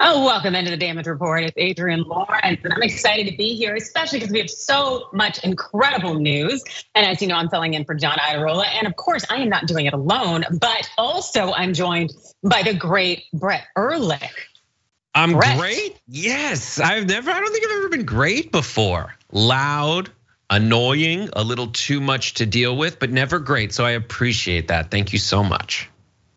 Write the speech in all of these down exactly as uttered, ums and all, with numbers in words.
Oh, welcome into the Damage Report. It's Adrienne Lawrence, and I'm excited to be here, especially because we have so much incredible news. And as you know, I'm filling in for John Iadarola. And of course, I am not doing it alone, but also I'm joined by the great Brett Ehrlich. I'm Brett. Great? Yes, I've never, I don't think I've ever been great before. Loud, annoying, a little too much to deal with, but never great. So I appreciate that. Thank you so much.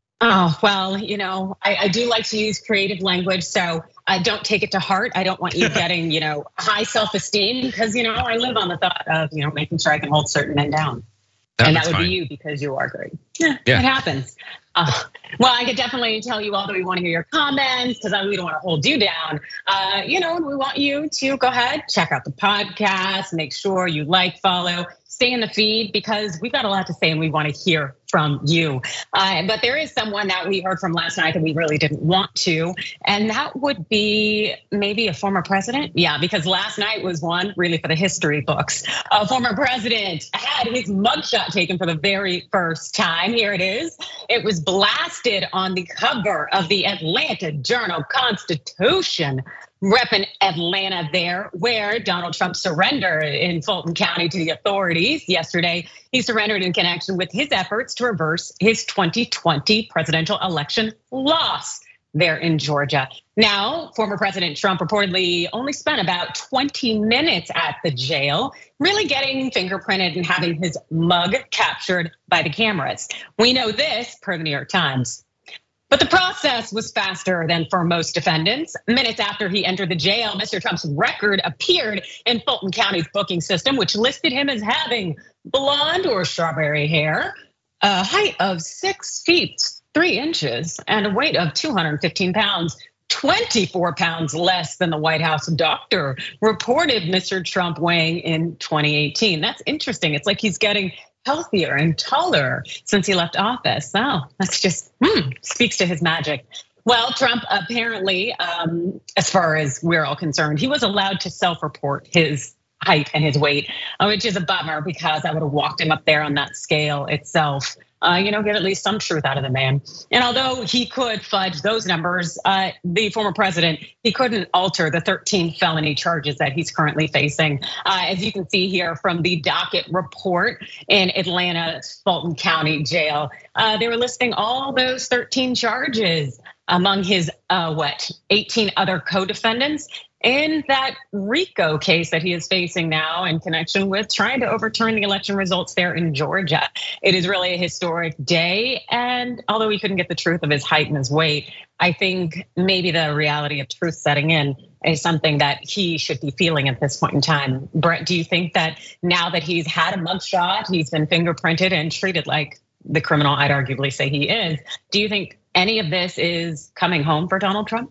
Oh, well, you know, I, I do like to use creative language, so I don't take it to heart. I don't want you getting, you know, high self-esteem because, you know, I live on the thought of, you know, making sure I can hold certain men down. That, and that would fine. be you because you are great. Yeah, yeah. It happens. Uh, well, I could definitely tell you all that we want to hear your comments because we don't want to hold you down. Uh, you know, we want you to go ahead, check out the podcast, make sure you like, follow, stay in the feed because we've got a lot to say and we want to hear from you. Uh, but there is someone that we heard from last night that we really didn't want to, and that would be maybe a former president. Yeah, because last night was one really for the history books. A former president had his mugshot taken for the very first time. Here it is. It was blasted on the cover of the Atlanta Journal-Constitution. Repping Atlanta there, where Donald Trump surrendered in Fulton County to the authorities yesterday. He surrendered in connection with his efforts to reverse his twenty twenty presidential election loss there in Georgia. Now, former President Trump reportedly only spent about twenty minutes at the jail, really getting fingerprinted and having his mug captured by the cameras. We know this per the New York Times. But the process was faster than for most defendants. Minutes after he entered the jail, Mister Trump's record appeared in Fulton County's booking system, which listed him as having blonde or strawberry hair, a height of six feet, three inches, and a weight of two hundred fifteen pounds, twenty-four pounds less than the White House doctor reported Mister Trump weighing in twenty eighteen. That's interesting. It's like he's getting healthier and taller since he left office. Oh, that's just hmm, speaks to his magic. Well, Trump apparently, um, as far as we're all concerned, he was allowed to self-report his height and his weight, which is a bummer because I would have walked him up there on that scale itself. Uh, you know, get at least some truth out of the man. And although he could fudge those numbers, uh, the former president, he couldn't alter the thirteen felony charges that he's currently facing. Uh, as you can see here from the docket report in Atlanta's Fulton County Jail, uh, they were listing all those thirteen charges among his, uh, what, eighteen other co-defendants in that RICO case that he is facing now in connection with trying to overturn the election results there in Georgia. It is really a historic day. And although we couldn't get the truth of his height and his weight, I think maybe the reality of truth setting in is something that he should be feeling at this point in time. Brett, do you think that now that he's had a mugshot, he's been fingerprinted and treated like the criminal I'd arguably say he is, do you think any of this is coming home for Donald Trump?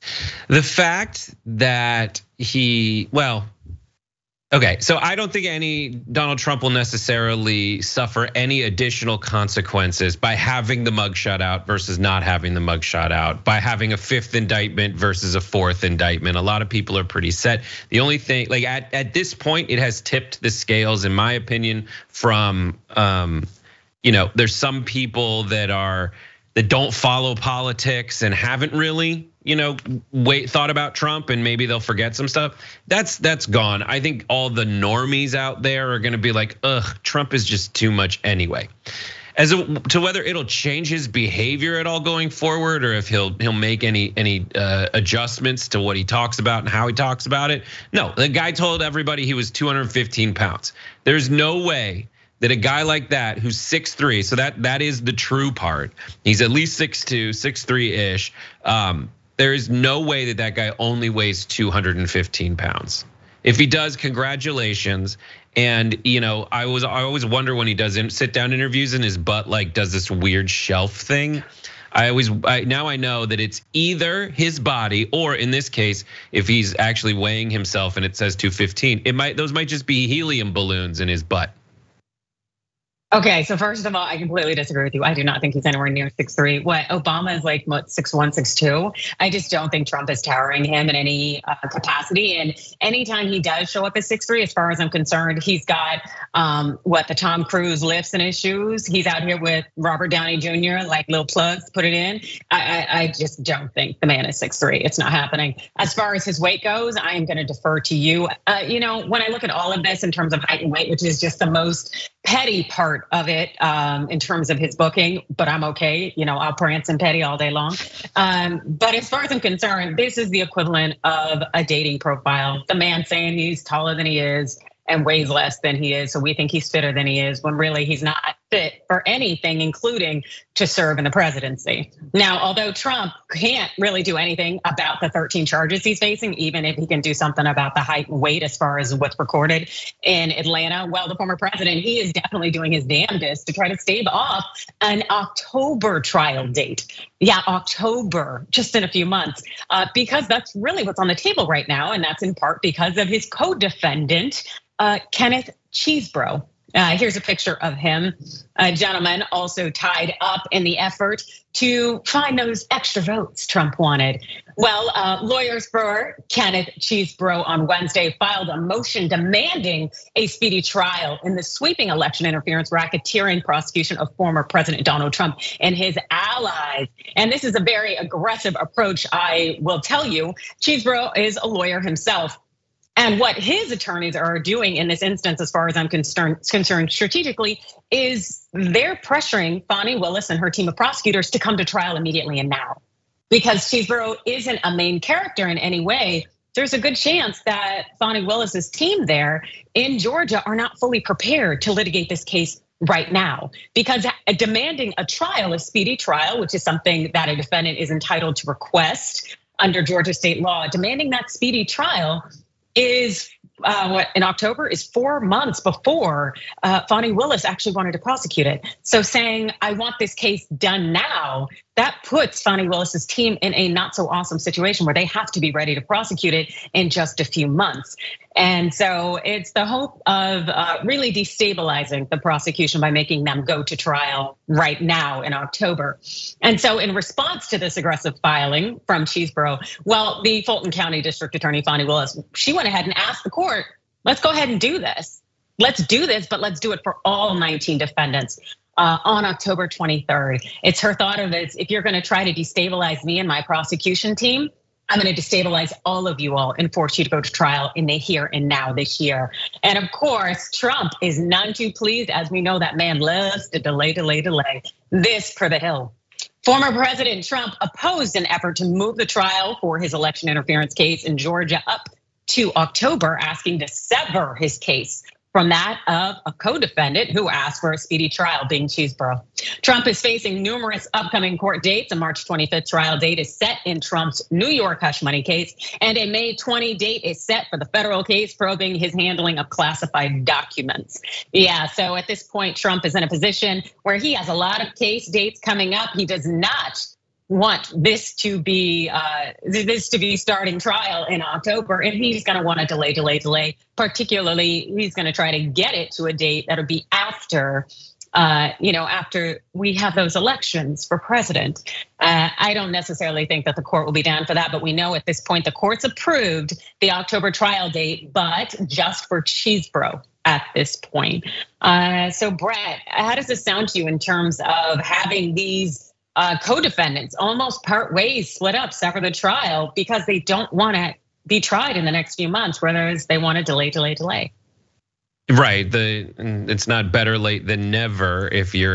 The fact that he, well, okay, so I don't think any Donald Trump will necessarily suffer any additional consequences by having the mugshot out versus not having the mugshot out, by having a fifth indictment versus a fourth indictment. A lot of people are pretty set. The only thing, like at, at this point, it has tipped the scales, in my opinion, from, um, you know, there's some people that are, that don't follow politics and haven't really, you know, wait, thought about Trump and maybe they'll forget some stuff. That's that's gone. I think all the normies out there are gonna be like, ugh, Trump is just too much anyway. As a, to whether it'll change his behavior at all going forward, or if he'll he'll make any any uh, adjustments to what he talks about and how he talks about it. No, the guy told everybody he was two hundred fifteen pounds. There's no way that a guy like that who's six three, so that that is the true part. He's at least six two, six three-ish. Um, there is no way that that guy only weighs two hundred fifteen pounds. If he does, congratulations. And you know, I was I always wonder when he does sit down interviews and his butt like does this weird shelf thing. I always I, now I know that it's either his body or in this case, if he's actually weighing himself and it says two fifteen, it might those might just be helium balloons in his butt. Okay, so first of all, I completely disagree with you. I do not think he's anywhere near six three. What Obama is like, what, six one, six two. I just don't think Trump is towering him in any capacity. And anytime he does show up as six three, as far as I'm concerned, he's got um, what the Tom Cruise lifts in his shoes. He's out here with Robert Downey Junior, like little plugs, put it in. I, I, I just don't think the man is six three. It's not happening. As far as his weight goes, I am going to defer to you. Uh, you know, when I look at all of this in terms of height and weight, which is just the most petty part of it um, in terms of his booking, but I'm okay. You know, I'll prance and petty all day long. Um, but as far as I'm concerned, this is the equivalent of a dating profile. The man saying he's taller than he is and weighs less than he is, so we think he's fitter than he is, when really he's not fit for anything, including to serve in the presidency. Now, although Trump can't really do anything about the thirteen charges he's facing, even if he can do something about the height and weight as far as what's recorded in Atlanta, well, the former president, he is definitely doing his damnedest to try to stave off an October trial date. Yeah, October, just in a few months, because that's really what's on the table right now, and that's in part because of his co-defendant, Kenneth Chesebro. Uh, here's a picture of him, a gentleman also tied up in the effort to find those extra votes Trump wanted. Well, uh, lawyers for Kenneth Chesebro on Wednesday filed a motion demanding a speedy trial in the sweeping election interference racketeering prosecution of former President Donald Trump and his allies. And this is a very aggressive approach, I will tell you. Chesebro is a lawyer himself. And what his attorneys are doing in this instance, as far as I'm concerned, concerned strategically, is they're pressuring Fani Willis and her team of prosecutors to come to trial immediately and now. Because Chesebro isn't a main character in any way, there's a good chance that Fani Willis's team there in Georgia are not fully prepared to litigate this case right now. Because demanding a trial, a speedy trial, which is something that a defendant is entitled to request under Georgia state law, demanding that speedy trial is uh, what in October is four months before uh, Fani Willis actually wanted to prosecute it. So saying, I want this case done now, that puts Fani Willis's team in a not so awesome situation where they have to be ready to prosecute it in just a few months. And so it's the hope of really destabilizing the prosecution by making them go to trial right now in October. And so in response to this aggressive filing from Chesebro, well, the Fulton County District Attorney Fani Willis, she went ahead and asked the court, let's go ahead and do this. Let's do this, but let's do it for all nineteen defendants. Uh, on October twenty-third. It's her thought of it, if you're gonna try to destabilize me and my prosecution team, I'm gonna destabilize all of you all and force you to go to trial in the here and now this year. And of course, Trump is none too pleased, as we know that man loves to delay, delay, delay. This per The Hill. Former President Trump opposed an effort to move the trial for his election interference case in Georgia up to October, asking to sever his case from that of a co-defendant who asked for a speedy trial, being Chesebro. Trump is facing numerous upcoming court dates. A March twenty-fifth trial date is set in Trump's New York hush money case, and a May twentieth date is set for the federal case probing his handling of classified documents. Yeah, so at this point, Trump is in a position where he has a lot of case dates coming up. He does not want this to be uh, this to be starting trial in October, and he's going to want to delay, delay, delay. Particularly, he's going to try to get it to a date that'll be after, uh, you know, after we have those elections for president. Uh, I don't necessarily think that the court will be down for that, but we know at this point the court's approved the October trial date, but just for Chesebro at this point. Uh, so, Brett, how does this sound to you in terms of having these Uh, co-defendants almost part ways, split up, sever the trial because they don't want to be tried in the next few months, whereas they want to delay, delay, delay. Right, the it's not better late than never. If you're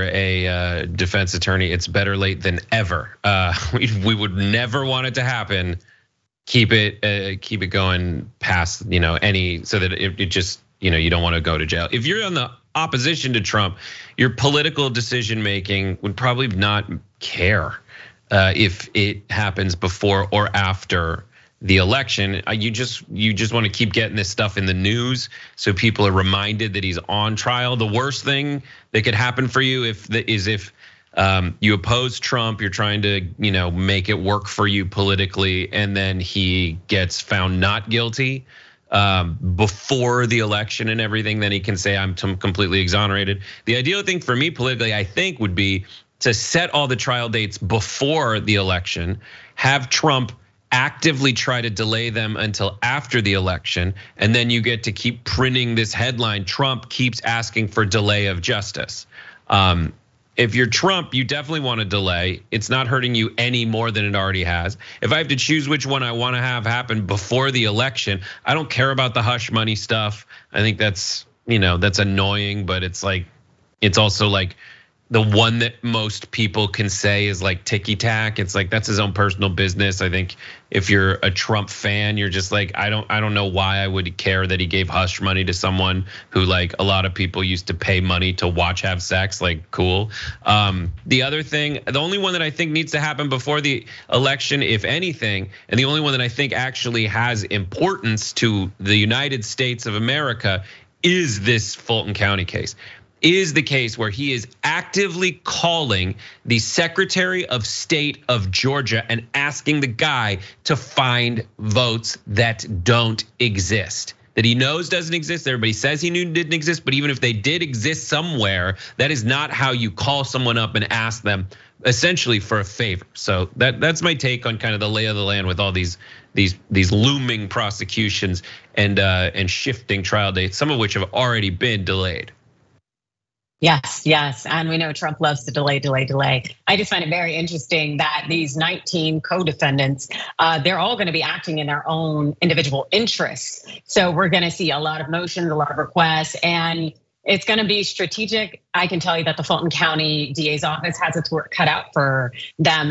a defense attorney, it's better late than ever. Uh, we we would never want it to happen. Keep it uh, keep it going past you know any so that it, it just you know you don't want to go to jail. If you're on the opposition to Trump, your political decision making would probably not care uh, if it happens before or after the election. You just you just want to keep getting this stuff in the news so people are reminded that he's on trial. The worst thing that could happen for you if the, is if um, you oppose Trump, you're trying to you know make it work for you politically, and then he gets found not guilty. um, before the election and everything, then he can say I'm completely exonerated. The ideal thing for me politically, I think, would be to set all the trial dates before the election, have Trump actively try to delay them until after the election, and then you get to keep printing this headline, Trump keeps asking for delay of justice. Um, if you're Trump, you definitely want to delay. It's not hurting you any more than it already has. If I have to choose which one I want to have happen before the election, I don't care about the hush money stuff. I think that's, you know, that's annoying, but it's like, it's also like the one that most people can say is like ticky tack. It's like that's his own personal business. I think if you're a Trump fan, you're just like, I don't I don't know why I would care that he gave hush money to someone who like a lot of people used to pay money to watch have sex, like cool. Um, the other thing, the only one that I think needs to happen before the election, if anything, and the only one that I think actually has importance to the United States of America is this Fulton County case. Is the case where he is actively calling the Secretary of State of Georgia and asking the guy to find votes that don't exist, that he knows doesn't exist. Everybody says he knew didn't exist, but even if they did exist somewhere, that is not how you call someone up and ask them essentially for a favor. So that that's my take on kind of the lay of the land with all these these these looming prosecutions and and shifting trial dates, some of which have already been delayed. Yes, yes, and we know Trump loves to delay, delay, delay. I just find it very interesting that these nineteen co-defendants, uh, they're all going to be acting in their own individual interests. So we're going to see a lot of motions, a lot of requests, and it's going to be strategic. I can tell you that the Fulton County D A's office has its work cut out for them.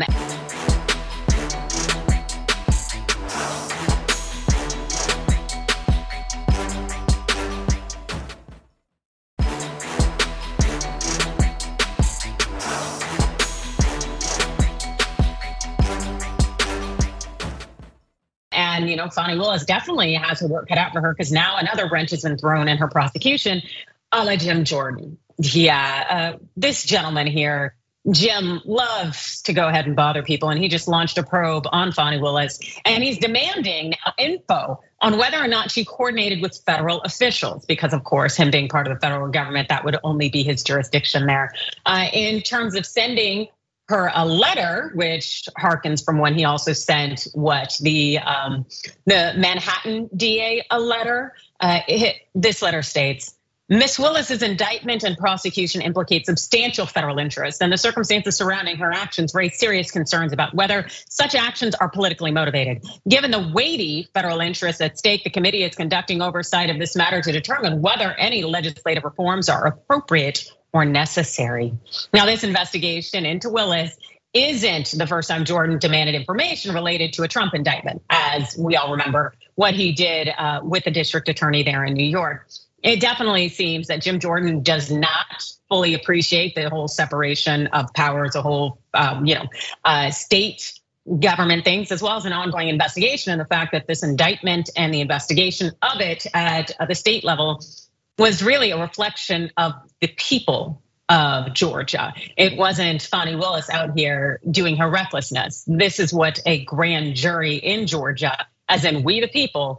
And you know, Fani Willis definitely has her work cut out for her because now another wrench has been thrown in her prosecution, a la Jim Jordan. Yeah, uh, this gentleman here, Jim, loves to go ahead and bother people, and he just launched a probe on Fani Willis, and he's demanding now info on whether or not she coordinated with federal officials, because of course, him being part of the federal government, that would only be his jurisdiction there. Uh, in terms of sending her a letter, which harkens from when he also sent what the um, the Manhattan D A a letter. Uh, it, this letter states, Miss Willis's indictment and prosecution implicate substantial federal interests, and the circumstances surrounding her actions raise serious concerns about whether such actions are politically motivated. Given the weighty federal interests at stake, the committee is conducting oversight of this matter to determine whether any legislative reforms are appropriate or necessary. Now, this investigation into Willis isn't the first time Jordan demanded information related to a Trump indictment, as we all remember what he did with the district attorney there in New York. It definitely seems that Jim Jordan does not fully appreciate the whole separation of powers, the whole um, you know, uh, state government things, as well as an ongoing investigation, and the fact that this indictment and the investigation of it at the state level was really a reflection of the people of Georgia. It wasn't Fani Willis out here doing her recklessness. This is what a grand jury in Georgia, as in we the people,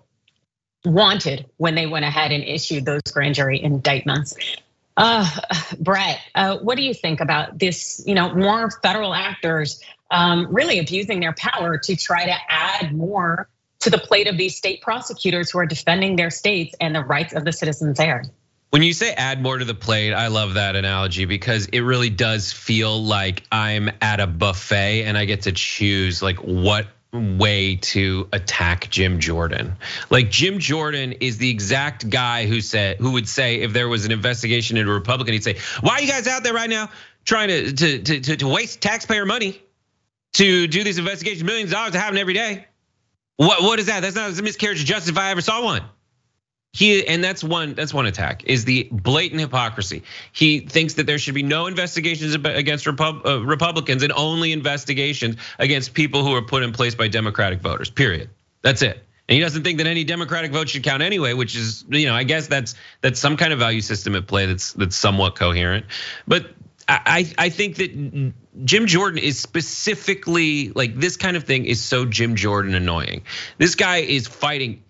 wanted when they went ahead and issued those grand jury indictments. Uh, Brett, uh, what do you think about this? You know, more federal actors um, really abusing their power to try to add more to the plate of these state prosecutors who are defending their states and the rights of the citizens there. When you say add more to the plate, I love that analogy because it really does feel like I'm at a buffet and I get to choose like what way to attack Jim Jordan. Like Jim Jordan is the exact guy who said, who would say if there was an investigation into a Republican, he'd say, why are you guys out there right now trying to to to, to waste taxpayer money to do these investigations? Millions of dollars to happen every day. What what is that? That's not a miscarriage of justice if I ever saw one. He and that's one that's one attack is the blatant hypocrisy. He thinks that there should be no investigations against Republicans and only investigations against people who are put in place by Democratic voters. Period. That's it. And he doesn't think that any Democratic vote should count anyway, which is, you know, I guess that's that's some kind of value system at play that's that's somewhat coherent. But I I think that Jim Jordan is specifically like this kind of thing is so Jim Jordan annoying. This guy is fighting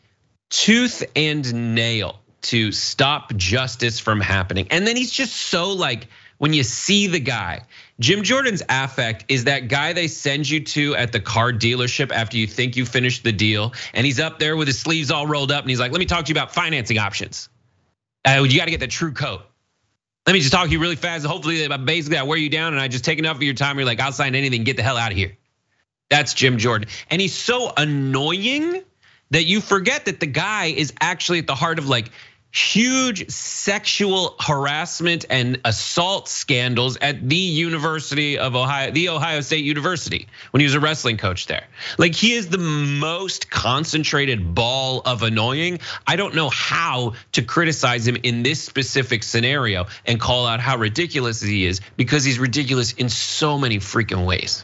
tooth and nail to stop justice from happening. And then he's just so like, when you see the guy, Jim Jordan's affect is that guy they send you to at the car dealership after you think you finished the deal. And he's up there with his sleeves all rolled up and he's like, let me talk to you about financing options. Uh, you gotta get the true coat. Let me just talk to you really fast. Hopefully, basically I wear you down and I just take enough of your time. You're like, I'll sign anything, get the hell out of here. That's Jim Jordan. And he's so annoying that you forget that the guy is actually at the heart of like huge sexual harassment and assault scandals at the University of Ohio, the Ohio State University, when he was a wrestling coach there. Like he is the most concentrated ball of annoying. I don't know how to criticize him in this specific scenario and call out how ridiculous he is, because he's ridiculous in so many freaking ways.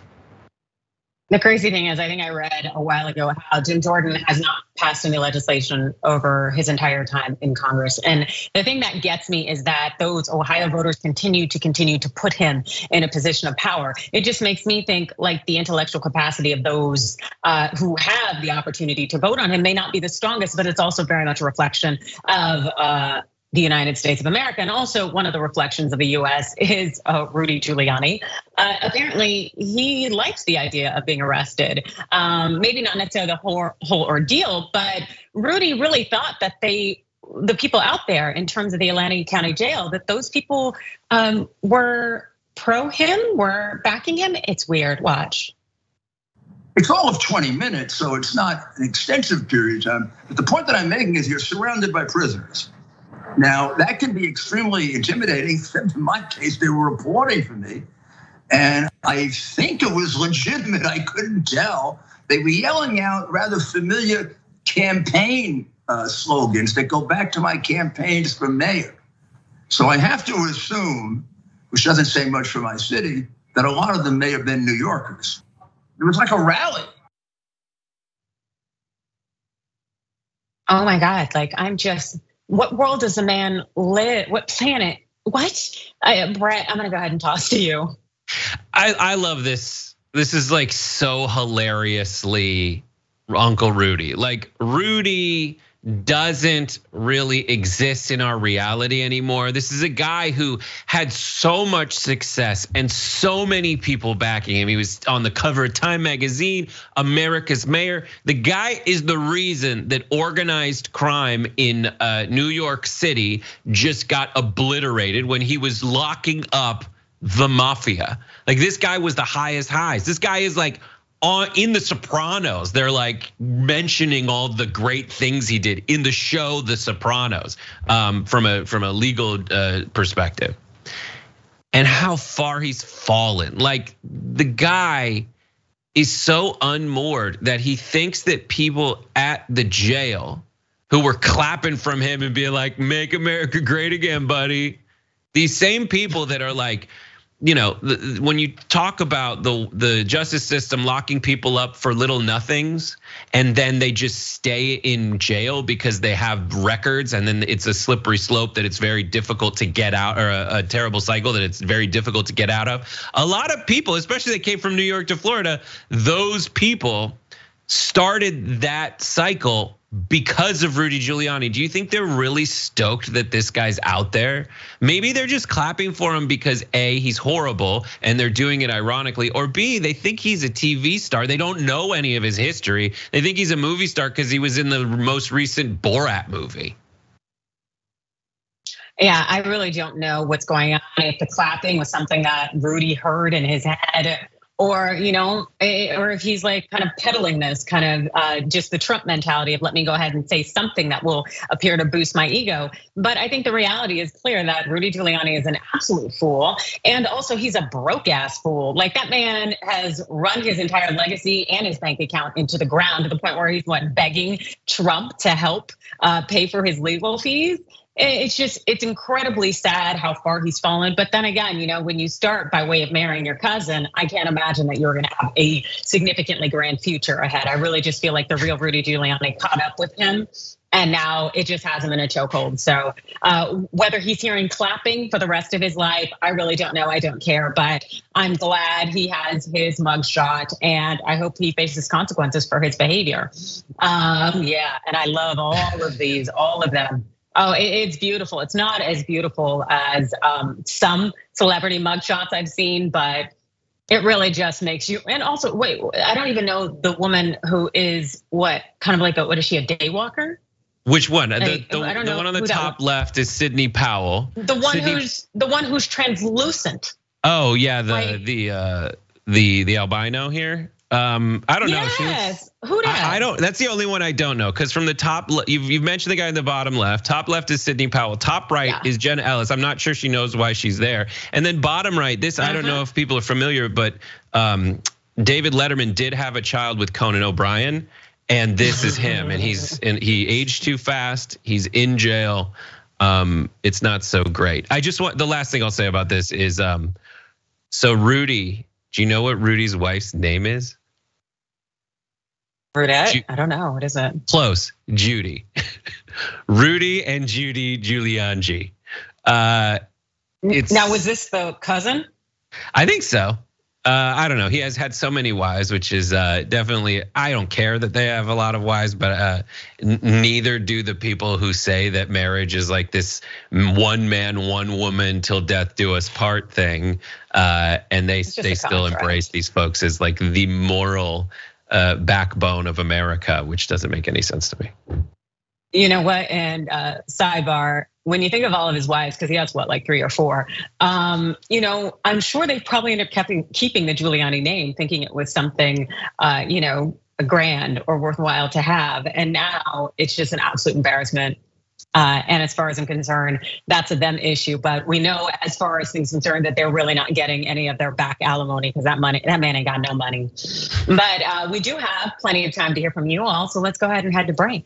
The crazy thing is, I think I read a while ago how Jim Jordan has not passed any legislation over his entire time in Congress. And the thing that gets me is that those Ohio voters continue to continue to put him in a position of power. It just makes me think like the intellectual capacity of those who have the opportunity to vote on him may not be the strongest, but it's also very much a reflection of the United States of America. And also one of the reflections of the U S is Rudy Giuliani. Uh, apparently he likes the idea of being arrested. Um, maybe not necessarily the whole, whole ordeal, but Rudy really thought that they, the people out there in terms of the Atlantic County Jail, that those people um, were pro him, were backing him. It's weird, watch. It's all of twenty minutes, so it's not an extensive period of time. But the point that I'm making is you're surrounded by prisoners. Now, that can be extremely intimidating. In my case, they were reporting for me. And I think it was legitimate, I couldn't tell. They were yelling out rather familiar campaign slogans that go back to my campaigns for mayor. So I have to assume, which doesn't say much for my city, that a lot of them may have been New Yorkers. It was like a rally. Oh my God, like I'm just, what world does a man live? What planet? What? I, Brett, I'm gonna go ahead and toss to you. I, I love this. This is like so hilariously Uncle Rudy. Like Rudy doesn't really exist in our reality anymore. This is a guy who had so much success and so many people backing him. He was on the cover of Time magazine, America's mayor. The guy is the reason that organized crime in New York City just got obliterated when he was locking up the mafia. Like this guy was the highest highs. This guy is like on in The Sopranos. They're like mentioning all the great things he did in the show The Sopranos, um, from a from a legal perspective, and how far he's fallen. Like the guy is so unmoored that he thinks that people at the jail who were clapping from him and being like, "Make America great again, buddy." These same people that are like, you know, when you talk about the the justice system locking people up for little nothings, and then they just stay in jail because they have records, and then it's a slippery slope that it's very difficult to get out, or a, a terrible cycle that it's very difficult to get out of. A lot of people, especially that came from New York to Florida, those people started that cycle because of Rudy Giuliani. Do you think they're really stoked that this guy's out there? Maybe they're just clapping for him because A, he's horrible and they're doing it ironically, or B, they think he's a T V star. They don't know any of his history. They think he's a movie star because he was in the most recent Borat movie. Yeah, I really don't know what's going on. If the clapping was something that Rudy heard in his head, or, you know, or if he's like kind of peddling this kind of just the Trump mentality of let me go ahead and say something that will appear to boost my ego. But I think the reality is clear that Rudy Giuliani is an absolute fool. And also he's a broke ass fool. Like that man has run his entire legacy and his bank account into the ground to the point where he's what, begging Trump to help pay for his legal fees. it's just, it's incredibly sad how far he's fallen. But then again, you know, when you start by way of marrying your cousin, I can't imagine that you're gonna have a significantly grand future ahead. I really just feel like the real Rudy Giuliani caught up with him. And now it just has him in a chokehold. So uh, whether he's hearing clapping for the rest of his life, I really don't know. I don't care. But I'm glad he has his mugshot, and I hope he faces consequences for his behavior. Um, yeah, and I love all of these, all of them. Oh, it's beautiful. It's not as beautiful as um, some celebrity mugshots I've seen, but it really just makes you. And also, wait, I don't even know the woman who is what kind of like a, what is she, a daywalker? Which one? The, I, the, I don't the know one on the top left is Sidney Powell. The one Sidney... who's the one who's translucent. Oh yeah, the like, the uh, the the albino here. Um, I don't yes. know. Yes, who does? I, I don't. That's the only one I don't know. Because from the top, you've you've mentioned the guy in the bottom left. Top left is Sidney Powell. Top right yeah. is Jenna Ellis. I'm not sure she knows why she's there. And then bottom right, this uh-huh. I don't know if people are familiar, but um, David Letterman did have a child with Conan O'Brien. And this is him, and he's and he aged too fast. He's in jail. Um, it's not so great. I just want the last thing I'll say about this is, um, so Rudy. Do you know what Rudy's wife's name is? Rudette? Ju- I don't know. What is it? Close, Judy. Rudy and Judy Giuliani. Uh, it's now was this the cousin? I think so. Uh, I don't know. He has had so many wives, which is uh, definitely. I don't care that they have a lot of wives, but uh, n- neither do the people who say that marriage is like this one man, one woman till death do us part thing. Uh, and they they still embrace these folks as like the moral uh, backbone of America, which doesn't make any sense to me. You know what? And sidebar. When you think of all of his wives, because he has what, like three or four, um, you know, I'm sure they probably ended up keeping, keeping the Giuliani name, thinking it was something, uh, you know, grand or worthwhile to have. And now it's just an absolute embarrassment. Uh, and as far as I'm concerned, that's a them issue. But we know, as far as things concerned, that they're really not getting any of their back alimony because that money, that man ain't got no money. But uh, we do have plenty of time to hear from you all, so let's go ahead and head to break.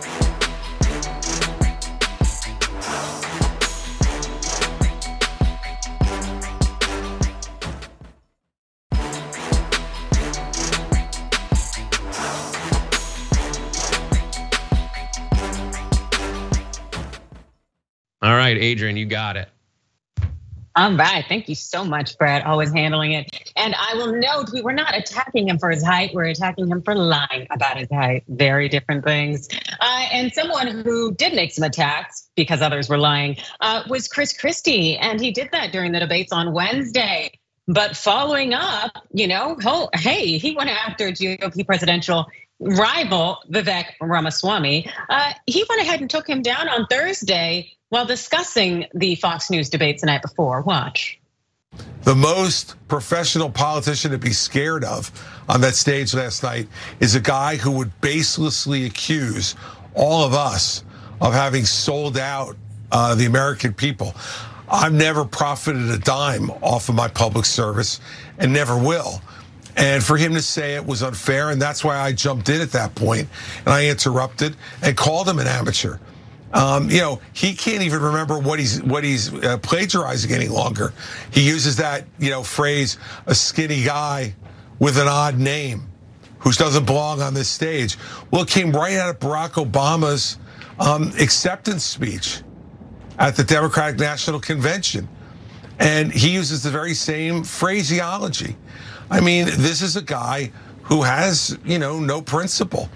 All right, Adrian, you got it. All right, thank you so much, Brad, always handling it. And I will note, we were not attacking him for his height, we're attacking him for lying about his height. Very different things. Uh, and someone who did make some attacks because others were lying uh, was Chris Christie, and he did that during the debates on Wednesday. But following up, you know, hey, he went after G O P presidential rival Vivek Ramaswamy. Uh, he went ahead and took him down on Thursday while discussing the Fox News debates the night before. Watch. The most professional politician to be scared of on that stage last night is a guy who would baselessly accuse all of us of having sold out uh, the American people. I've never profited a dime off of my public service and never will. And for him to say it was unfair, and that's why I jumped in at that point and I interrupted and called him an amateur. Um, you know, he can't even remember what he's what he's uh, plagiarizing any longer. He uses that, you know, phrase, a skinny guy with an odd name who doesn't belong on this stage. Well, it came right out of Barack Obama's um, acceptance speech at the Democratic National Convention. And he uses the very same phraseology. I mean, this is a guy who has, you know, no principle.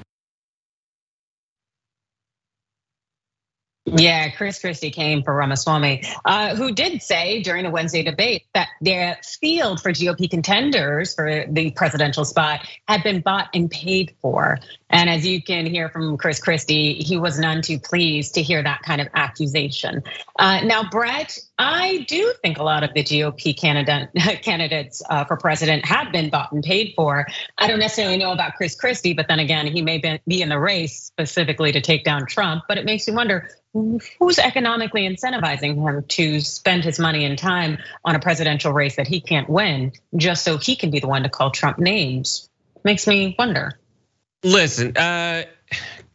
Yeah, Chris Christie came for Ramaswamy, uh, who did say during the Wednesday debate that their field for G O P contenders for the presidential spot had been bought and paid for. And as you can hear from Chris Christie, he was none too pleased to hear that kind of accusation. Uh, now, Brett, I do think a lot of the G O P candidate, candidates for president have been bought and paid for. I don't necessarily know about Chris Christie, but then again, he may be in the race specifically to take down Trump. But it makes you wonder, who's economically incentivizing him to spend his money and time on a presidential race that he can't win just so he can be the one to call Trump names? Makes me wonder. Listen, uh,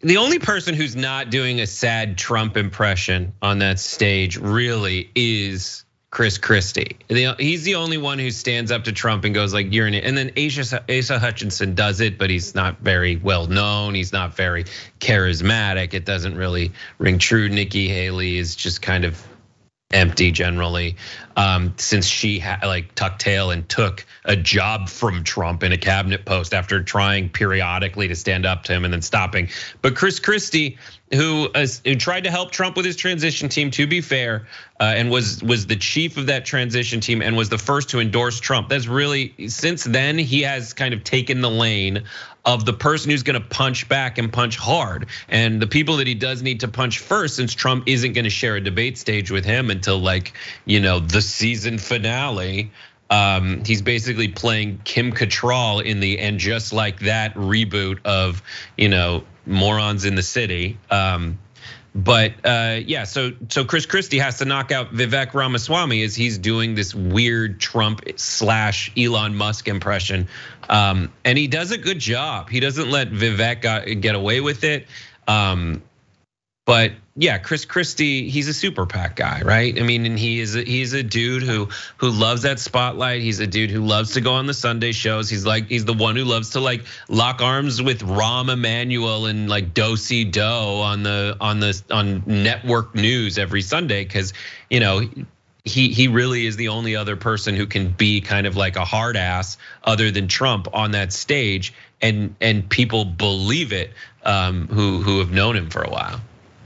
the only person who's not doing a sad Trump impression on that stage really is Chris Christie. He's the only one who stands up to Trump and goes like, "You're an," and then Asa, Asa Hutchinson does it, but he's not very well known. He's not very charismatic. It doesn't really ring true. Nikki Haley is just kind of empty generally, um, since she had like tucked tail and took a job from Trump in a cabinet post after trying periodically to stand up to him and then stopping. But Chris Christie, who, uh, who tried to help Trump with his transition team, to be fair, uh, and was was the chief of that transition team and was the first to endorse Trump. That's really, since then, he has kind of taken the lane of the person who's gonna punch back and punch hard. And the people that he does need to punch first, since Trump isn't gonna share a debate stage with him until like, you know, the season finale. Um, he's basically playing Kim Cattrall in the And Just Like That reboot of, you know, Morons in the City. Um, But uh, yeah, so so Chris Christie has to knock out Vivek Ramaswamy as he's doing this weird Trump slash Elon Musk impression, um, and he does a good job. He doesn't let Vivek get away with it. Um, But yeah, Chris Christie, he's a super PAC guy, right? I mean, and he is a, he's a dude who who loves that spotlight. He's a dude who loves to go on the Sunday shows. He's like he's the one who loves to like lock arms with Rahm Emanuel and like Do-si Do on the on the on network news every Sunday, because you know he he really is the only other person who can be kind of like a hard ass other than Trump on that stage, and and people believe it um, who who have known him for a while.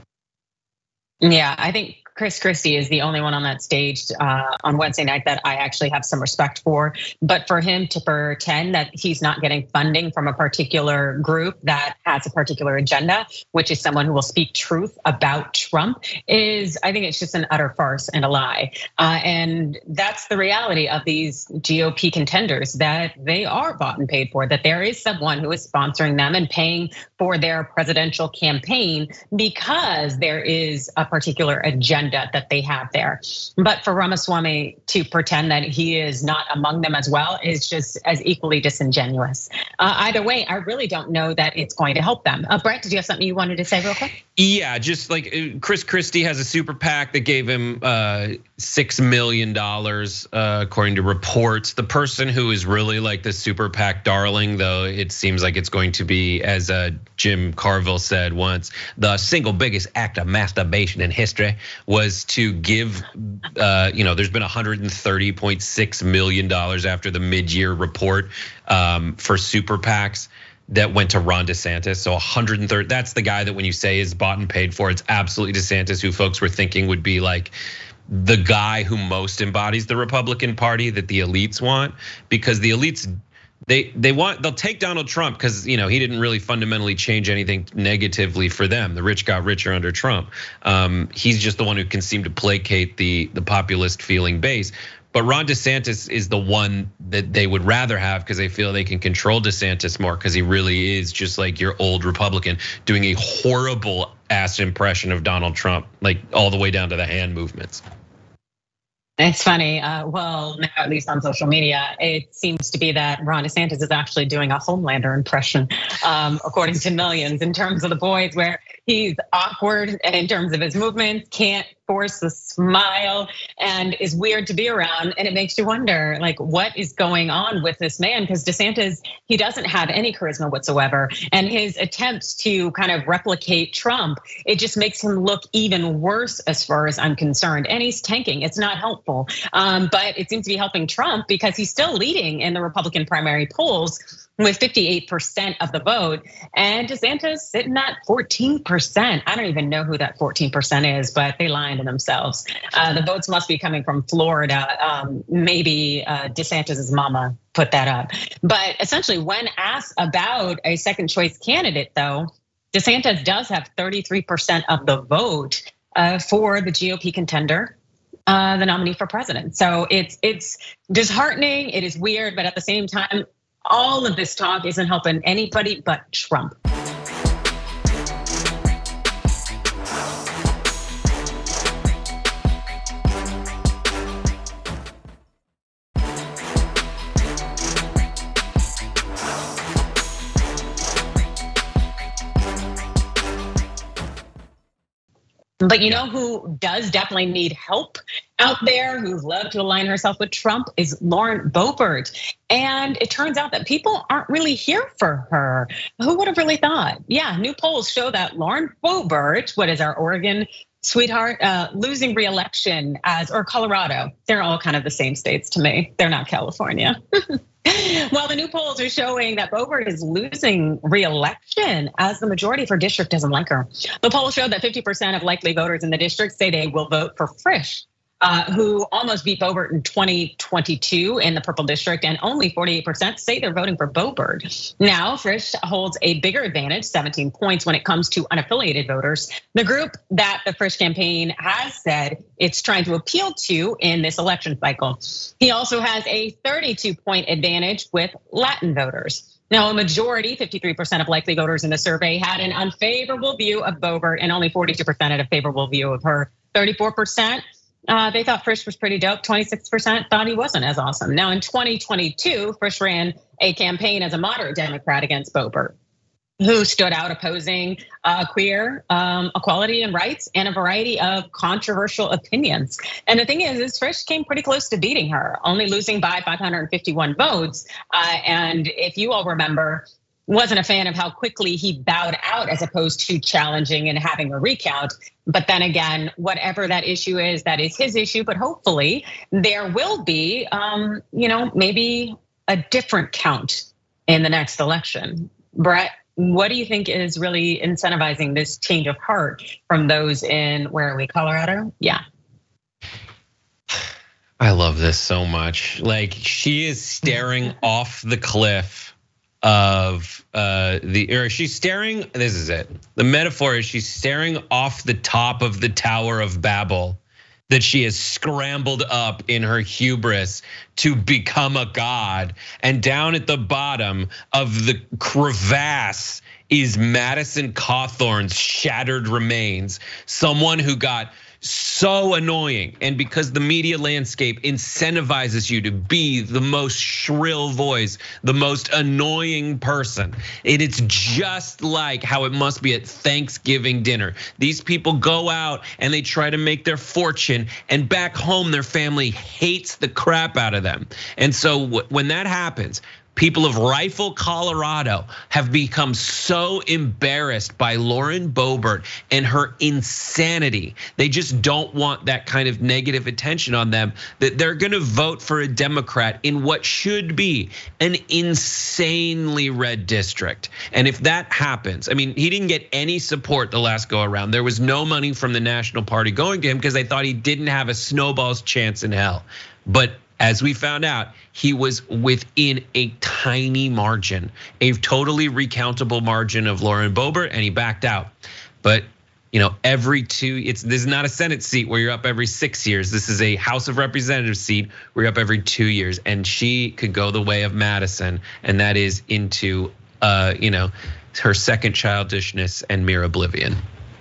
Yeah, I think Chris Christie is the only one on that stage uh, on Wednesday night that I actually have some respect for. But for him to pretend that he's not getting funding from a particular group that has a particular agenda, which is someone who will speak truth about Trump, is, I think it's just an utter farce and a lie. Uh, and that's the reality of these G O P contenders, that they are bought and paid for, that there is someone who is sponsoring them and paying for their presidential campaign because there is a particular agenda that they have there. But for Ramaswamy to pretend that he is not among them as well is just as equally disingenuous. Uh, either way, I really don't know that it's going to help them. Uh, Brett, did you have something you wanted to say real quick? Yeah, just like Chris Christie has a super PAC that gave him uh, six million dollars, uh, according to reports. The person who is really like the super PAC darling, though, it seems like it's going to be, as uh, Jim Carville said once, the single biggest act of masturbation in history was to give, uh, you know, there's been one hundred thirty point six million dollars after the mid-year report um, for super PACs that went to Ron DeSantis. So one hundred thirty, that's the guy that when you say is bought and paid for, it's absolutely DeSantis, who folks were thinking would be like the guy who most embodies the Republican Party that the elites want, because the elites, They they want they'll take Donald Trump because you know he didn't really fundamentally change anything negatively for them. The rich got richer under Trump. Um, he's just the one who can seem to placate the the populist feeling base. But Ron DeSantis is the one that they would rather have because they feel they can control DeSantis more, because he really is just like your old Republican doing a horrible ass impression of Donald Trump, like all the way down to the hand movements. It's funny, uh, well, now at least on social media, it seems to be that Ron DeSantis is actually doing a Homelander impression, um, according to millions, in terms of the boys, where he's awkward and in terms of his movements, can't force a smile and is weird to be around. And it makes you wonder, like, what is going on with this man? Because DeSantis, he doesn't have any charisma whatsoever. And his attempts to kind of replicate Trump, it just makes him look even worse as far as I'm concerned. And he's tanking, it's not helpful. Um, but it seems to be helping Trump because he's still leading in the Republican primary polls with fifty-eight percent of the vote, and DeSantis sitting at fourteen percent. I don't even know who that fourteen percent is, but they lying to themselves. Uh, the votes must be coming from Florida. Um, maybe uh, DeSantis's mama put that up. But essentially, when asked about a second choice candidate, though, DeSantis does have thirty-three percent of the vote for the G O P contender, uh, the nominee for president. So it's it's disheartening. It is weird, but at the same time, all of this talk isn't helping anybody but Trump. But you know who does definitely need help out there, who'd love to align herself with Trump, is Lauren Boebert. And it turns out that people aren't really here for her. Who would have really thought? Yeah, new polls show that Lauren Boebert, what is our Oregon sweetheart, uh, losing re-election as, or Colorado. They're all kind of the same states to me. They're not California. Well, the new polls are showing that Boebert is losing re-election as the majority of her district doesn't like her. The poll showed that fifty percent of likely voters in the district say they will vote for Frisch, Uh, who almost beat Boebert in twenty twenty-two in the purple district, and only forty-eight percent say they're voting for Boebert. Now, Frisch holds a bigger advantage, seventeen points, when it comes to unaffiliated voters, the group that the Frisch campaign has said it's trying to appeal to in this election cycle. He also has a thirty-two point advantage with Latin voters. Now, a majority, fifty-three percent of likely voters in the survey had an unfavorable view of Boebert, and only forty-two percent had a favorable view of her. thirty-four percent Uh, they thought Frisch was pretty dope. twenty-six percent thought he wasn't as awesome. Now in twenty twenty-two, Frisch ran a campaign as a moderate Democrat against Boebert, who stood out opposing uh, queer um, equality and rights and a variety of controversial opinions. And the thing is, is Frisch came pretty close to beating her, only losing by five hundred fifty-one votes. Uh, and if you all remember, wasn't a fan of how quickly he bowed out as opposed to challenging and having a recount. But then again, whatever that issue is, that is his issue. But hopefully there will be, um, you know, maybe a different count in the next election. Brett, what do you think is really incentivizing this change of heart from those in, where are we, Colorado? Yeah. I love this so much. Like, she is staring off the cliff of uh the, or she's staring, this is it. The metaphor is she's staring off the top of the Tower of Babel that she has scrambled up in her hubris to become a god. And down at the bottom of the crevasse is Madison Cawthorn's shattered remains. Someone who got so annoying, and because the media landscape incentivizes you to be the most shrill voice, the most annoying person, and it's just like how it must be at Thanksgiving dinner. These people go out and they try to make their fortune, and back home their family hates the crap out of them. And so when that happens, people of Rifle, Colorado have become so embarrassed by Lauren Boebert and her insanity. They just don't want that kind of negative attention on them, that they're gonna vote for a Democrat in what should be an insanely red district. And if that happens, I mean, he didn't get any support the last go around. There was no money from the National Party going to him because they thought he didn't have a snowball's chance in hell. But as we found out, he was within a tiny margin, a totally recountable margin of Lauren Boebert, and he backed out. But you know, every two, it's this is not a Senate seat where you're up every six years. This is a House of Representatives seat where you're up every two years, and she could go the way of Madison, and that is into uh, you know, her second childishness and mere oblivion.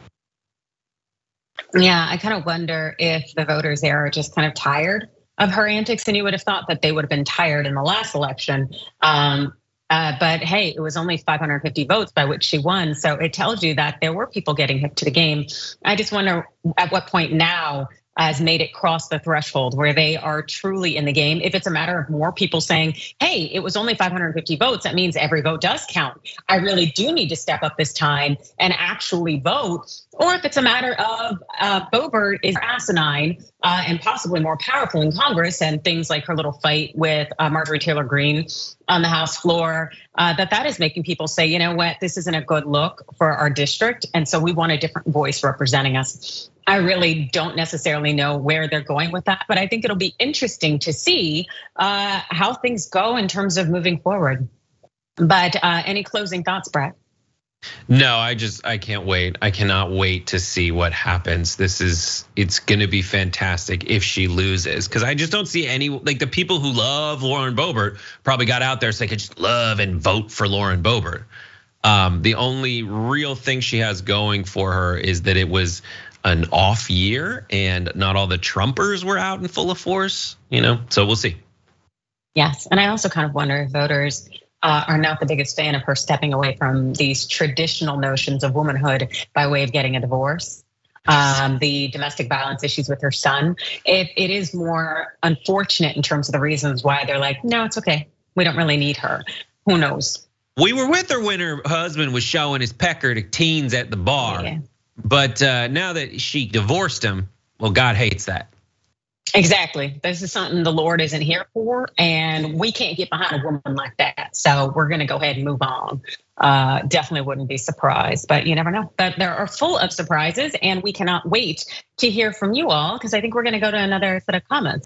Yeah, I kind of wonder if the voters there are just kind of tired of her antics, and you would have thought that they would have been tired in the last election. Um, uh, but hey, it was only five hundred fifty votes by which she won. So it tells you that there were people getting hip to the game. I just wonder at what point now has made it cross the threshold where they are truly in the game. If it's a matter of more people saying, hey, it was only five hundred fifty votes, that means every vote does count. I really do need to step up this time and actually vote. Or if it's a matter of uh, Boebert is asinine uh, and possibly more powerful in Congress, and things like her little fight with uh, Marjorie Taylor Greene on the House floor, uh, that that is making people say, you know what, this isn't a good look for our district. And so we want a different voice representing us. I really don't necessarily know where they're going with that, but I think it'll be interesting to see uh, how things go in terms of moving forward. But uh, any closing thoughts, Brett? No, I just, I can't wait. I cannot wait to see what happens. This is, it's gonna be fantastic if she loses. Cause I just don't see any, like the people who love Lauren Boebert probably got out there so they could just love and vote for Lauren Boebert. Um, the only real thing she has going for her is that it was an off year and not all the Trumpers were out in full of force, you know, so we'll see. Yes, and I also kind of wonder if voters Uh, are not the biggest fan of her stepping away from these traditional notions of womanhood by way of getting a divorce. um, the domestic violence issues with her son. It, it is more unfortunate in terms of the reasons why they're like, no, it's okay. We don't really need her. Who knows? We were with her when her husband was showing his pecker to teens at the bar. Yeah. But now that she divorced him, well, God hates that. Exactly. This is something the Lord isn't here for, and we can't get behind a woman like that. So we're going to go ahead and move on. Uh, definitely wouldn't be surprised, but you never know. But there are full of surprises, and we cannot wait to hear from you all, because I think we're going to go to another set of comments.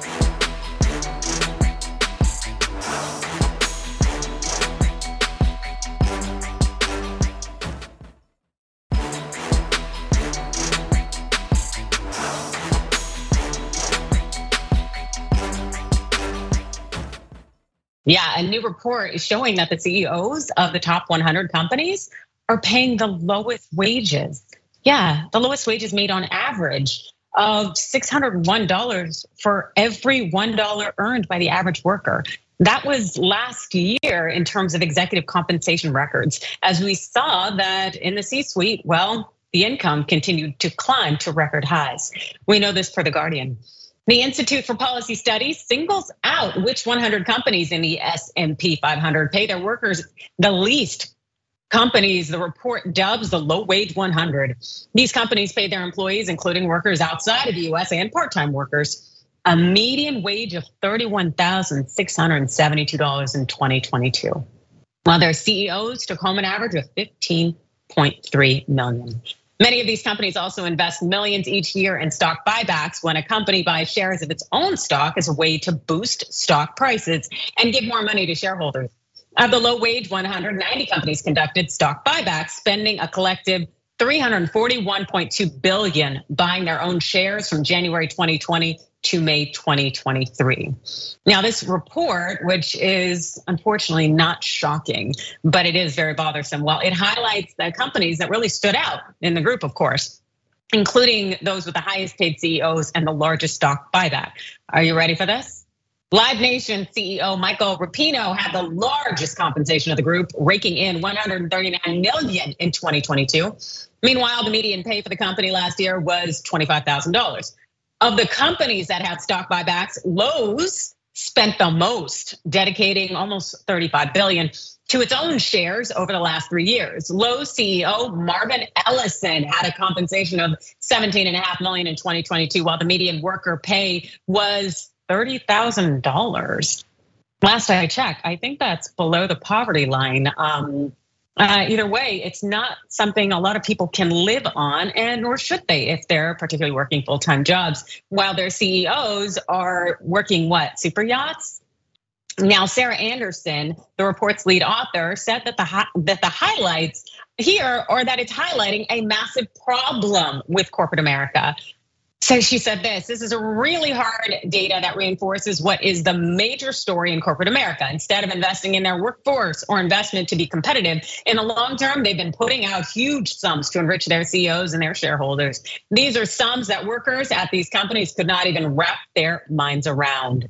Yeah, a new report is showing that the C E Os of the top one hundred companies are paying the lowest wages. Yeah, the lowest wages made on average of six hundred one dollars for every one dollar earned by the average worker. That was last year in terms of executive compensation records, as we saw that in the C-suite, well, the income continued to climb to record highs. We know this per The Guardian. The Institute for Policy Studies singles out which one hundred companies in the S and P five hundred pay their workers the least. Companies the report dubs the low-wage one hundred. These companies pay their employees, including workers outside of the U S and part-time workers, a median wage of thirty-one thousand six hundred seventy-two dollars in twenty twenty-two, while their C E Os took home an average of fifteen point three million. Many of these companies also invest millions each year in stock buybacks when a company buys shares of its own stock as a way to boost stock prices and give more money to shareholders. Of the low-wage one hundred, ninety companies conducted stock buybacks, spending a collective three hundred forty-one point two billion dollars buying their own shares from January twenty twenty to May twenty twenty-three. Now, this report, which is unfortunately not shocking, but it is very bothersome. Well, it highlights the companies that really stood out in the group, of course, including those with the highest paid C E Os and the largest stock buyback. Are you ready for this? Live Nation C E O Michael Rapino had the largest compensation of the group, raking in one hundred thirty-nine million dollars in twenty twenty-two. Meanwhile, the median pay for the company last year was twenty-five thousand dollars. Of the companies that had stock buybacks, Lowe's spent the most, dedicating almost thirty-five billion dollars to its own shares over the last three years. Lowe's C E O Marvin Ellison had a compensation of seventeen point five million dollars in twenty twenty-two, while the median worker pay was thirty thousand dollars. Last I checked, I think that's below the poverty line. Um, Uh, either way, it's not something a lot of people can live on, and nor should they if they're particularly working full-time jobs, while their C E Os are working what, super yachts? Now, Sarah Anderson, the report's lead author, said that the that the highlights here are that it's highlighting a massive problem with corporate America. So she said this, this is a really hard data that reinforces what is the major story in corporate America. Instead of investing in their workforce or investment to be competitive, in the long term, they've been putting out huge sums to enrich their C E Os and their shareholders. These are sums that workers at these companies could not even wrap their minds around.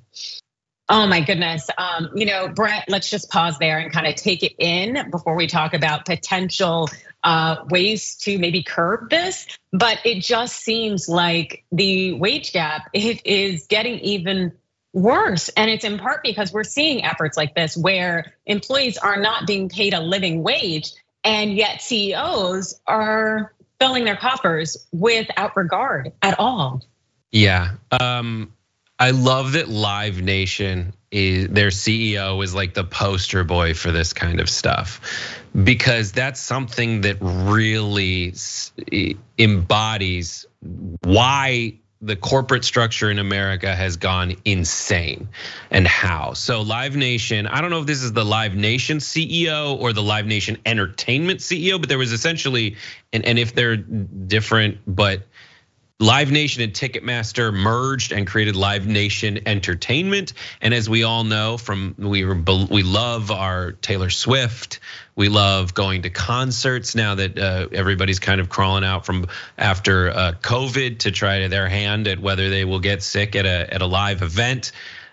Oh my goodness, um, you know, Brett, let's just pause there and kind of take it in before we talk about potential Uh, ways to maybe curb this, but it just seems like the wage gap, it is getting even worse. And it's in part because we're seeing efforts like this where employees are not being paid a living wage, and yet C E Os are filling their coffers without regard at all. Yeah, um, I love that Live Nation is, their C E O is like the poster boy for this kind of stuff, because that's something that really embodies why the corporate structure in America has gone insane and how. So Live Nation, I don't know if this is the Live Nation C E O or the Live Nation Entertainment C E O, but there was essentially, and, and if they're different, but Live Nation and Ticketmaster merged and created Live Nation Entertainment. And as we all know, from we were, we love our Taylor Swift. We love going to concerts now that everybody's kind of crawling out from after COVID to try their hand at whether they will get sick at a at a live event.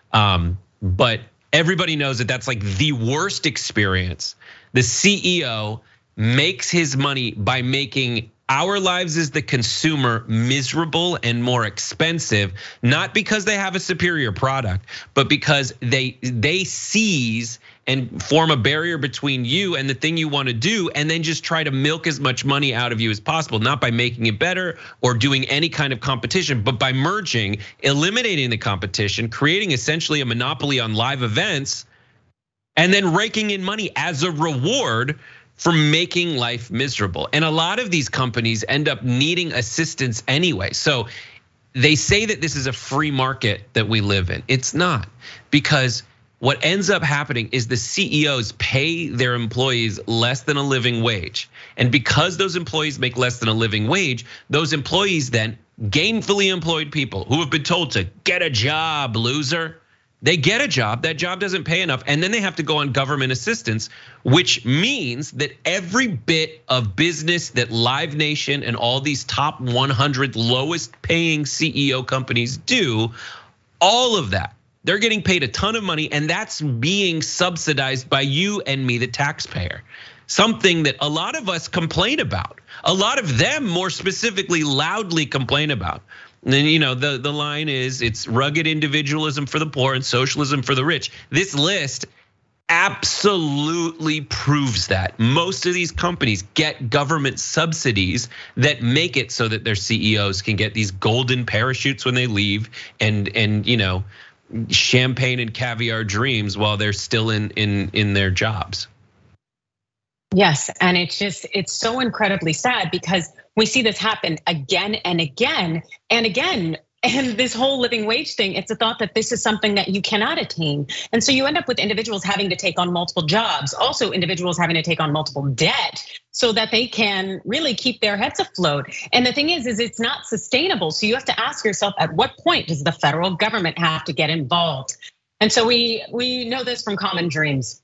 But everybody knows that that's like the worst experience. The C E O makes his money by making our lives as the consumer miserable and more expensive, not because they have a superior product, but because they they seize and form a barrier between you and the thing you want to do, and then just try to milk as much money out of you as possible, not by making it better or doing any kind of competition, but by merging, eliminating the competition, creating essentially a monopoly on live events, and then raking in money as a reward for making life miserable. And a lot of these companies end up needing assistance anyway. So they say that this is a free market that we live in. It's not, because what ends up happening is the C E Os pay their employees less than a living wage. And because those employees make less than a living wage, those employees then, gainfully employed people who have been told to get a job, loser, they get a job, that job doesn't pay enough, and then they have to go on government assistance, which means that every bit of business that Live Nation and all these top one hundred lowest paying C E O companies do, all of that, they're getting paid a ton of money, and that's being subsidized by you and me, the taxpayer. Something that a lot of us complain about. A lot of them more specifically loudly complain about. And then, you know, the, the line is, it's rugged individualism for the poor and socialism for the rich. This list absolutely proves that. Most of these companies get government subsidies that make it so that their C E Os can get these golden parachutes when they leave, and and you know, champagne and caviar dreams while they're still in in in their jobs. Yes, and it's just, it's so incredibly sad because we see this happen again and again and again. And this whole living wage thing, it's a thought that this is something that you cannot attain. And so you end up with individuals having to take on multiple jobs, also individuals having to take on multiple debt so that they can really keep their heads afloat. And the thing is, is it's not sustainable. So you have to ask yourself, at what point does the federal government have to get involved? And so we we know this from Common Dreams.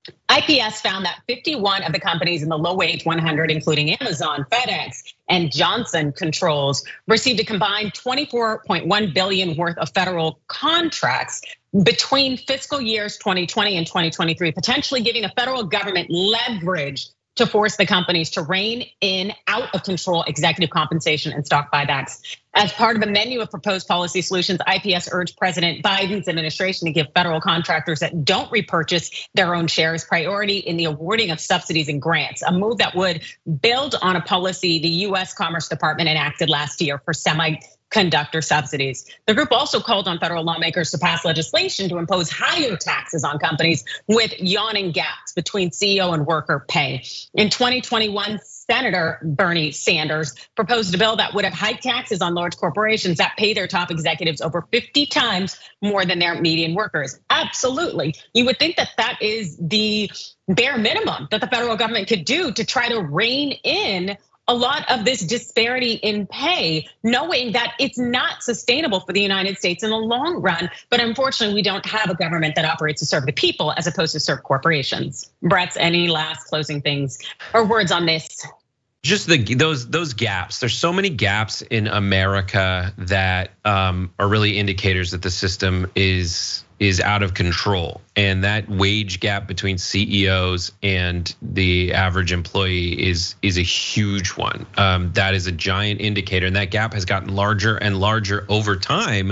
I P S found that fifty-one of the companies in the low wage one hundred, including Amazon, FedEx, and Johnson Controls, received a combined twenty-four point one billion worth of federal contracts between fiscal years twenty twenty and twenty twenty-three, potentially giving the federal government leverage to force the companies to rein in out of control executive compensation and stock buybacks. As part of a menu of proposed policy solutions, I P S urged President Biden's administration to give federal contractors that don't repurchase their own shares priority in the awarding of subsidies and grants, a move that would build on a policy the U S Commerce Department enacted last year for semiconductor subsidies. The group also called on federal lawmakers to pass legislation to impose higher taxes on companies with yawning gaps between C E O and worker pay. In twenty twenty-one, Senator Bernie Sanders proposed a bill that would have hiked taxes on large corporations that pay their top executives over fifty times more than their median workers. Absolutely, you would think that that is the bare minimum that the federal government could do to try to rein in a lot of this disparity in pay, knowing that it's not sustainable for the United States in the long run. But unfortunately, we don't have a government that operates to serve the people as opposed to serve corporations. Brett, any last closing things or words on this? Just the those those gaps. There's so many gaps in America that um, are really indicators that the system is is out of control, and that wage gap between C E Os and the average employee is is a huge one. Um, that is a giant indicator, and that gap has gotten larger and larger over time.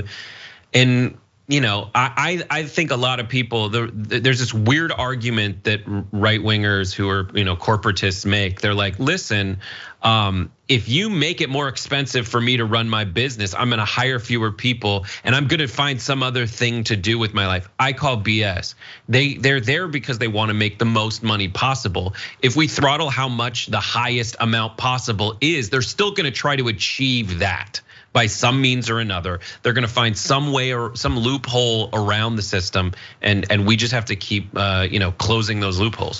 And you know, I I think a lot of people, there's this weird argument that right wingers who are, you know, corporatists make. They're like, listen, um, if you make it more expensive for me to run my business, I'm gonna hire fewer people and I'm gonna find some other thing to do with my life. I call B S. They they're there because they want to make the most money possible. If we throttle how much the highest amount possible is, they're still gonna try to achieve that by some means or another. They're gonna find some way or some loophole around the system, and and we just have to keep you know closing those loopholes.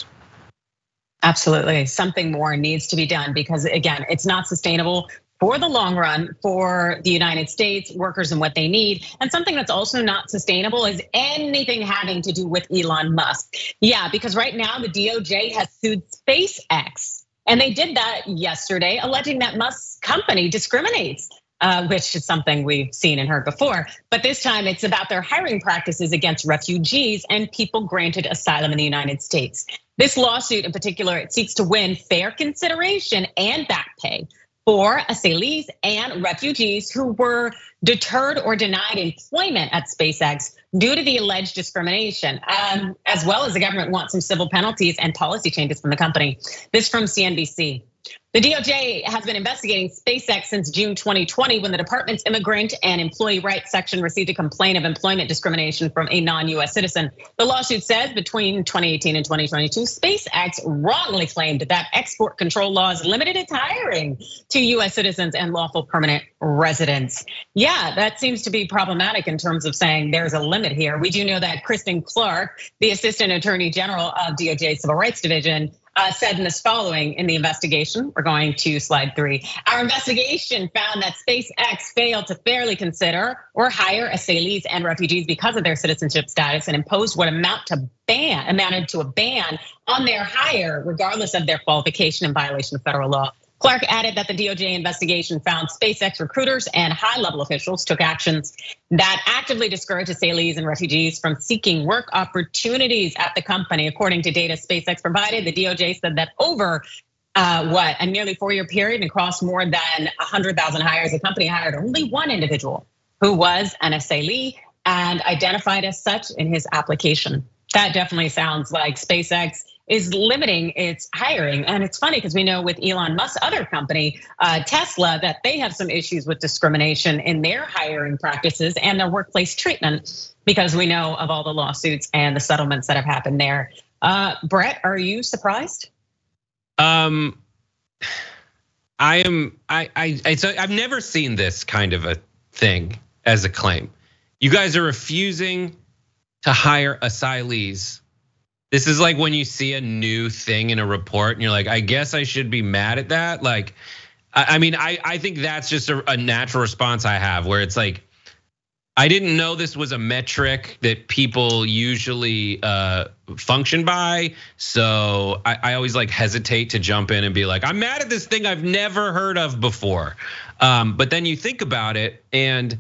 Absolutely, something more needs to be done because again, it's not sustainable for the long run for the United States workers and what they need. And something that's also not sustainable is anything having to do with Elon Musk. Yeah, because right now the D O J has sued SpaceX, and they did that yesterday, alleging that Musk's company discriminates. Uh, which is something we've seen and heard before. But this time it's about their hiring practices against refugees and people granted asylum in the United States. This lawsuit in particular, it seeks to win fair consideration and back pay for asylees and refugees who were deterred or denied employment at SpaceX due to the alleged discrimination, um, as well as the government wants some civil penalties and policy changes from the company. This from C N B C. The D O J has been investigating SpaceX since June twenty twenty when the department's immigrant and employee rights section received a complaint of employment discrimination from a non-U S citizen. The lawsuit says between twenty eighteen and twenty twenty-two, SpaceX wrongly claimed that export control laws limited its hiring to U S citizens and lawful permanent residents. Yeah, that seems to be problematic in terms of saying there's a limit here. We do know that Kristen Clark, the Assistant Attorney General of D O J Civil Rights Division, Uh, said in this following in the investigation. We're going to slide three. Our investigation found that SpaceX failed to fairly consider or hire asylees and refugees because of their citizenship status and imposed what amount to ban, amounted to a ban on their hire, regardless of their qualification in violation of federal law. Clark added that the D O J investigation found SpaceX recruiters and high-level officials took actions that actively discourage asylees and refugees from seeking work opportunities at the company. According to data SpaceX provided, the D O J said that over uh, what, a nearly four-year period and across more than one hundred thousand hires, the company hired only one individual who was an asylee and identified as such in his application. That definitely sounds like SpaceX is limiting its hiring. And it's funny because we know with Elon Musk's other company, Tesla, that they have some issues with discrimination in their hiring practices and their workplace treatment because we know of all the lawsuits and the settlements that have happened there. Brett, are you surprised? Um, I am, I, I, I so I've never seen this kind of a thing as a claim. You guys are refusing to hire asylees. This is like when you see a new thing in a report and you're like, I guess I should be mad at that. Like, I mean, I, I think that's just a, a natural response I have where it's like, I didn't know this was a metric that people usually uh, function by. So I, I always like hesitate to jump in and be like, I'm mad at this thing I've never heard of before. Um, but then you think about it and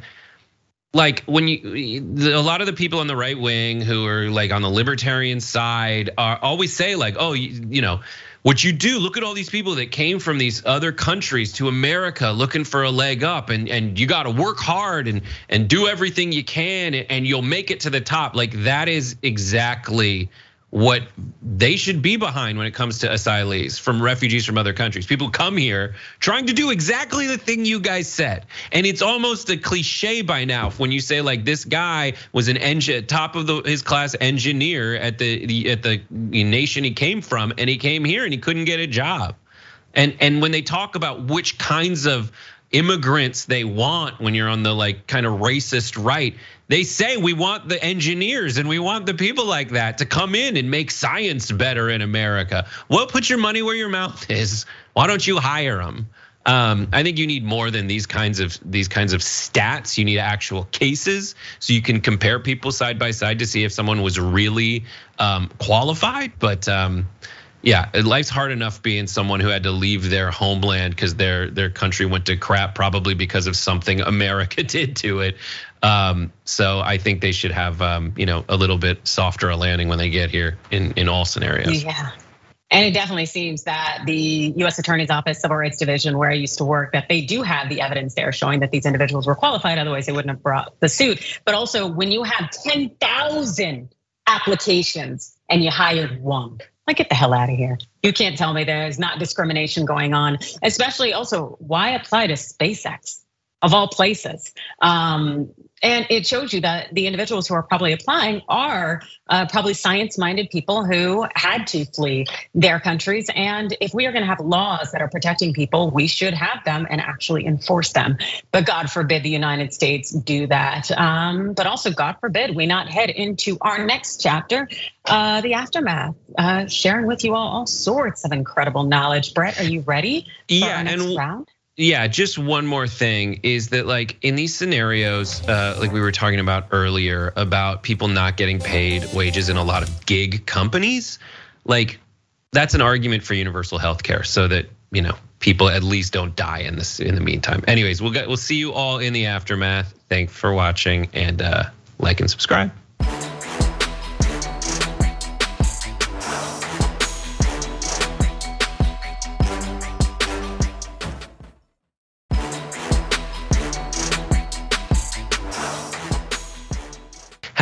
like when you, a lot of the people on the right wing who are like on the libertarian side are always say like, oh, you, you know, what you do, look at all these people that came from these other countries to America looking for a leg up and, and you gotta work hard and, and do everything you can and you'll make it to the top. Like that is exactly what they should be behind when it comes to asylees from refugees from other countries. People come here trying to do exactly the thing you guys said. And it's almost a cliche by now when you say like this guy was an engine, top of the, his class engineer at the at the nation he came from, and he came here and he couldn't get a job. And and when they talk about which kinds of immigrants they want when you're on the like kind of racist right, they say we want the engineers and we want the people like that to come in and make science better in America. Well, put your money where your mouth is. Why don't you hire them? Um, I think you need more than these kinds of these kinds of stats. You need actual cases so you can compare people side by side to see if someone was really um, qualified. But um, yeah, life's hard enough being someone who had to leave their homeland because their their country went to crap, probably because of something America did to it. Um, so I think they should have, um, you know, a little bit softer a landing when they get here in, in all scenarios. Yeah, and it definitely seems that the U S Attorney's Office Civil Rights Division, where I used to work, that they do have the evidence there showing that these individuals were qualified, otherwise they wouldn't have brought the suit. But also when you have ten thousand applications and you hired one, like get the hell out of here. You can't tell me there's not discrimination going on, especially also why apply to SpaceX? Of all places. Um, and it shows you that the individuals who are probably applying are probably science-minded people who had to flee their countries. And if we are gonna have laws that are protecting people, we should have them and actually enforce them. But God forbid the United States do that. Um, but also God forbid we not head into our next chapter, uh, the aftermath, uh, sharing with you all all sorts of incredible knowledge. Brett, are you ready for yeah, our next and round? Yeah, just one more thing is that like in these scenarios, uh, like we were talking about earlier about people not getting paid wages in a lot of gig companies, like that's an argument for universal health care so that, you know, people at least don't die in this in the meantime. Anyways, we'll get, we'll see you all in the aftermath. Thanks for watching and uh, like and subscribe.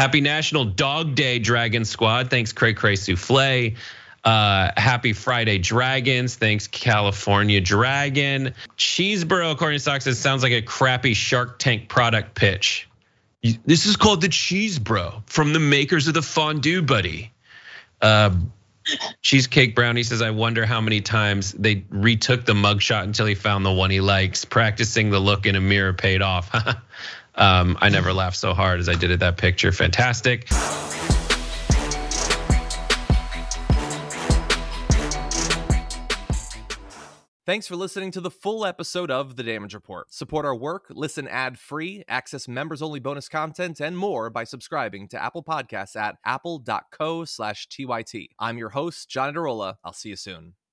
Happy National Dog Day, Dragon Squad. Thanks, Cray Cray Souffle. Uh, happy Friday, Dragons. Thanks, California Dragon. Cheeseboro, according to Stock, says sounds like a crappy Shark Tank product pitch. This is called the Cheese Bro from the makers of the Fondue Buddy. Uh, Cheesecake Brownie says, I wonder how many times they retook the mugshot until he found the one he likes. Practicing the look in a mirror paid off. um, I never laughed so hard as I did at that picture. Fantastic. Thanks for listening to the full episode of The Damage Report. Support our work, listen ad-free, access members-only bonus content, and more by subscribing to Apple Podcasts at apple.co slash TYT. I'm your host, John Adarola. I'll see you soon.